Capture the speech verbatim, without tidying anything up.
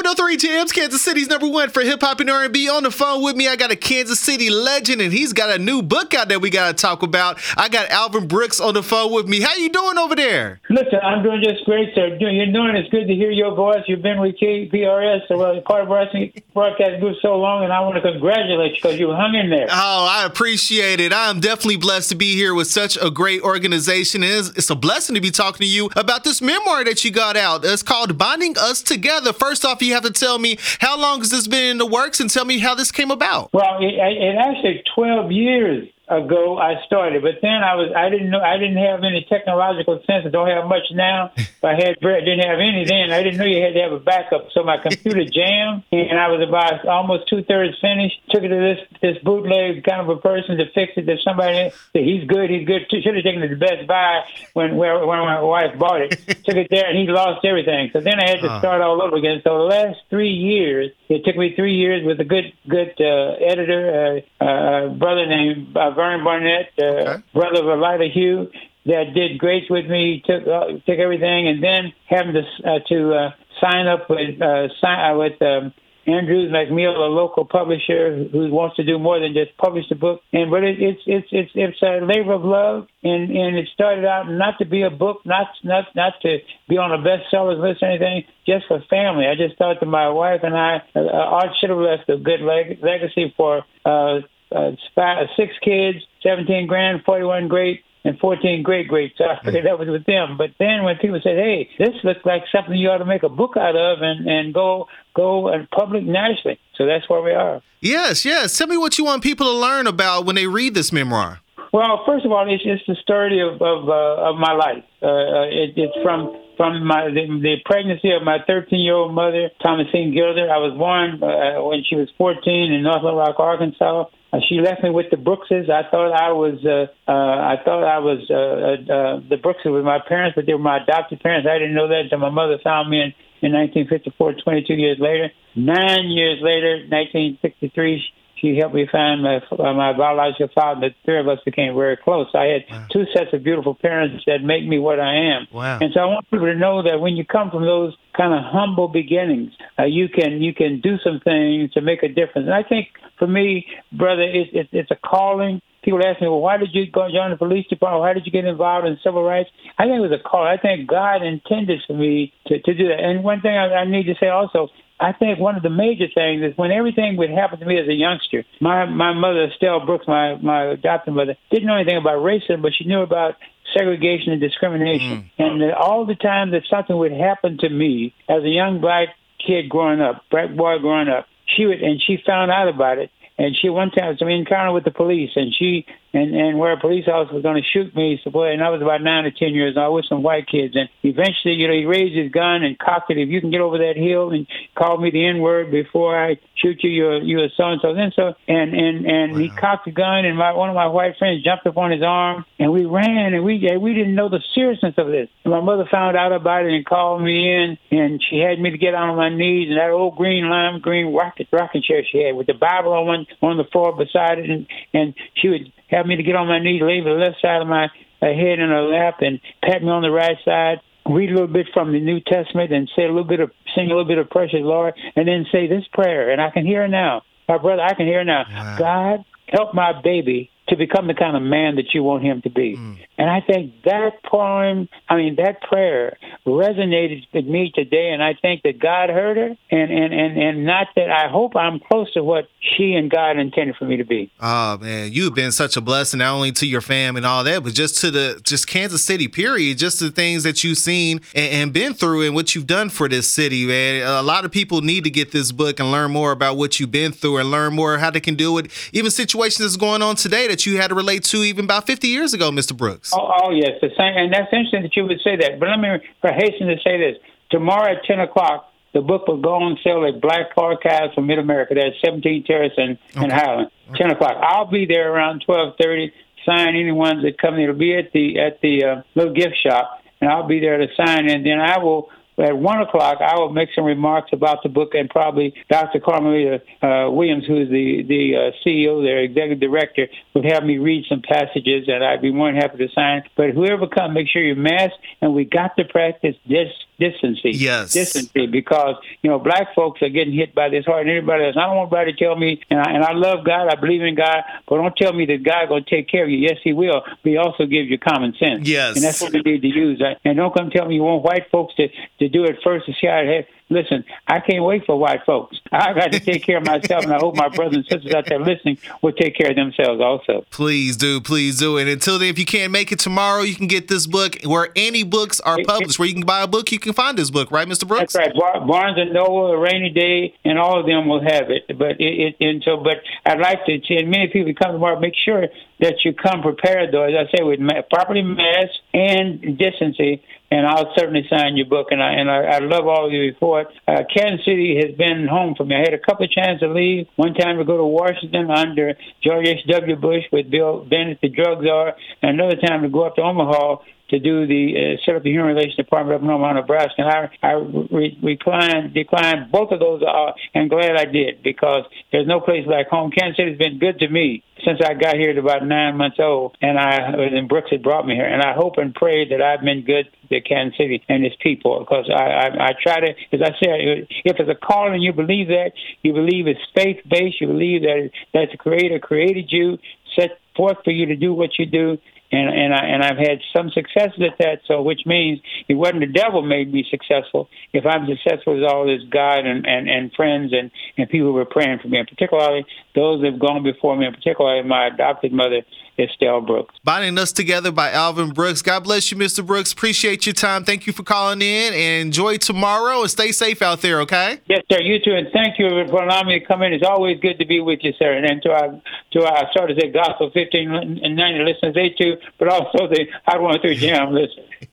seven oh three Jams, Kansas City's number one for hip-hop and R and B. On the phone with me, I got a Kansas City legend, and he's got a new book out that we got to talk about. I got Alvin Brooks on the phone with me. How you doing over there? Listen, I'm doing just great, sir. You're doing it's good to hear your voice. You've been with K P R S, so, well, Carter Broadcast Group, so long, and I want to congratulate you because you hung in there. Oh, I appreciate it. I'm definitely blessed to be here with such a great organization. And it's, it's a blessing to be talking to you about this memoir that you got out. It's called Bonding Us Together. First off, you have to tell me, how long has this been in the works, and tell me how this came about? Well, it, it actually twelve years ago I started, but then I was I didn't know I didn't have any technological sense. I don't have much now. I had didn't have any then. I didn't know you had to have a backup. So my computer jammed, and I was about almost two thirds finished. Took it to this this bootleg kind of a person to fix it. That somebody said he's good, he's good. Should have taken it to Best Buy when where when my wife bought it. Took it there, and he lost everything. So then I had to uh. start all over again. So the last three years, it took me three years with a good good uh, editor, uh, uh, brother named Uh, Vern Barnett, uh, okay. brother of Elida Hugh, that did great with me, took uh, took everything, and then having to uh, to uh, sign up with uh, sign, uh, with um, Andrews McMill, a local publisher who wants to do more than just publish the book. And but it, it's it's it's it's a labor of love, and, and it started out not to be a book, not not not to be on a bestsellers list or anything, just for family. I just thought to my wife and I, uh, Art should have left a good leg- legacy for. Uh, Uh, five, six kids, seventeen grand, forty-one great, and fourteen great great. So I figured that was with them. But then when people said, hey, this looks like something you ought to make a book out of and, and go go and public nationally. So that's where we are. Yes, yes. Tell me what you want people to learn about when they read this memoir. Well, first of all, it's just the story of of, uh, of my life. Uh, it, it's from from my the, the pregnancy of my thirteen-year-old mother, Thomasine Gilder. I was born uh, when she was fourteen in North Little Rock, Arkansas. Uh, she left me with the Brookses. I thought I was uh, uh, I thought I was uh, uh, the Brookses were my parents, but they were my adopted parents. I didn't know that until my mother found me in, in nineteen fifty-four, twenty-two years later. Nine years later, nineteen sixty-three. She helped me find my uh, my biological father. The three of us became very close. I had wow. two sets of beautiful parents that make me what I am. Wow. And so I want people to know that when you come from those kind of humble beginnings, uh, you can you can do some things to make a difference. And I think for me, brother, it, it, it's a calling. People ask me, well, why did you go join the police department? Why did you get involved in civil rights? I think it was a call. I think God intended for me to, to do that. And one thing I, I need to say also, I think one of the major things is when everything would happen to me as a youngster, my my mother, Estelle Brooks, my, my adopted mother, didn't know anything about racism, but she knew about segregation and discrimination. Mm. And all the time that something would happen to me as a young black kid growing up, black boy growing up, she would, and she found out about it. And she one time some encounter with the police, and she and, and where a police officer was going to shoot me. So boy, and I was about nine or ten years old with some white kids. And eventually, you know, he raised his gun and cocked it. If you can get over that hill and call me the N word before I shoot you, you're you're so and so. Then so and and and wow. he cocked the gun, and my one of my white friends jumped up on his arm, and we ran, and we we didn't know the seriousness of this. And my mother found out about it and called me in, and she had me to get on my knees, and that old green lime green rocket rocking chair she had with the Bible on one on the floor beside it, and and she would have me to get on my knees, lay the left side of my uh, head in her lap, and pat me on the right side, read a little bit from the New Testament, and say a little bit of, sing a little bit of Precious Lord, and then say this prayer, and I can hear her now. My brother, I can hear her now. Wow. God, help my baby to become the kind of man that you want him to be. Mm. And I think that poem, I mean, that prayer resonated with me today, and I think that God heard her, and, and, and, and not that I hope I'm close to what she and God intended for me to be. Oh, man, you've been such a blessing, not only to your fam and all that, but just to the, just Kansas City, period, just the things that you've seen and, and been through and what you've done for this city, man. A lot of people need to get this book and learn more about what you've been through and learn more how they can deal with even situations that's going on today that you had to relate to even about fifty years ago, Mister Brooks. Oh, oh yes, the same, and that's interesting that you would say that. But let me hasten to say this. Tomorrow at ten o'clock, the book will go on sale at Black Archives for Mid-America. That's seventeen Terrace in, okay. in Highland. Okay. ten o'clock. I'll be there around twelve thirty. Sign anyone that come. It'll be at the at the uh, little gift shop, and I'll be there to sign. And then I will, at one o'clock, I will make some remarks about the book, and probably Doctor Carmelita uh, Williams, who's the, the uh, C E O there, executive director, would have me read some passages, and I'd be more than happy to sign. But whoever comes, make sure you're masked, and we got to practice this decency. Yes. Decency, because, you know, black folks are getting hit by this hard than anybody else. I don't want anybody to tell me, and I, and I love God, I believe in God, but don't tell me that God going to take care of you. Yes, he will, but he also gives you common sense. Yes. And that's what we need to use. And don't come tell me you want white folks to, to do it first to see how it has. Listen, I can't wait for white folks. I got to take care of myself, and I hope my brothers and sisters out there listening will take care of themselves also. Please do, please do. And until then, if you can't make it tomorrow, you can get this book where any books are published. Where you can buy a book, you can find this book, right, Mister Brooks? That's right. Bar- Barnes and Noble, A Rainy Day, and all of them will have it. But it, it and so, but I'd like to, and many people come tomorrow, make sure that you come prepared, though, as I say, with ma- property mask and decency. And I'll certainly sign your book, and I and I, I love all of your report. Uh, Kansas City has been home for me. I had a couple of chances to leave. One time to go to Washington under George H W. Bush with Bill Bennett, the drug czar, and another time to go up to Omaha to do the uh, set up the Human Relations Department up in Omaha, Nebraska. And I, I re- reclined, declined both of those, uh, and glad I did, because there's no place like home. Kansas City has been good to me since I got here at about nine months old, and I and Brooks had brought me here. And I hope and pray that I've been good to Kansas City and its people, because I, I, I try to, as I said, if it's a calling, you believe that, you believe it's faith-based, you believe that, that the Creator created you, set forth for you to do what you do, And and I and I've had some successes at that. So, which means it wasn't the devil made me successful. If I'm successful, it's all this God and, and, and friends and, and people who were praying for me, and particularly those that have gone before me, and particularly my adopted mother, Estelle Brooks. Binding Us Together by Alvin Brooks. God bless you, Mister Brooks. Appreciate your time. Thank you for calling in, and enjoy tomorrow, and stay safe out there, okay? Yes, sir. You too, and thank you for allowing me to come in. It's always good to be with you, sir. And to our, to our sort of say Gospel fifteen ninety listeners, they too, but also the Hot one oh three Jam listeners.